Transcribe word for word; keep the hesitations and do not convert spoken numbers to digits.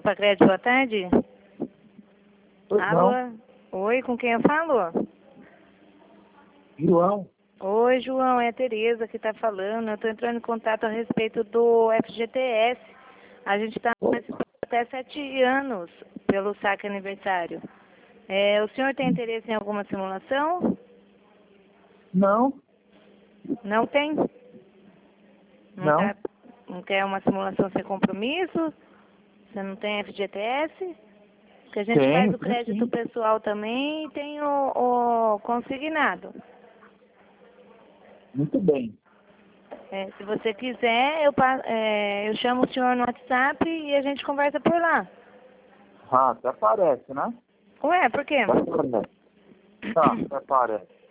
Copa Crédito, boa tarde. Pois Alô? não. Oi, com quem eu falo? João, Oi, João, é a Tereza que está falando. Eu estou entrando em contato a respeito do F G T S. A gente está até sete anos pelo saque aniversário. É, o senhor tem interesse em alguma simulação? não, Não tem? não. Tá- não quer uma simulação sem compromisso? Você não tem F G T S? Porque a gente Tem, faz o tem crédito sim. pessoal também e tem o, o consignado. Muito bem. É, se você quiser, eu, pa- é, eu chamo o senhor no WhatsApp e a gente conversa por lá. Ah, até parece, né? Ué, por quê? Até parece. Tá, até parece.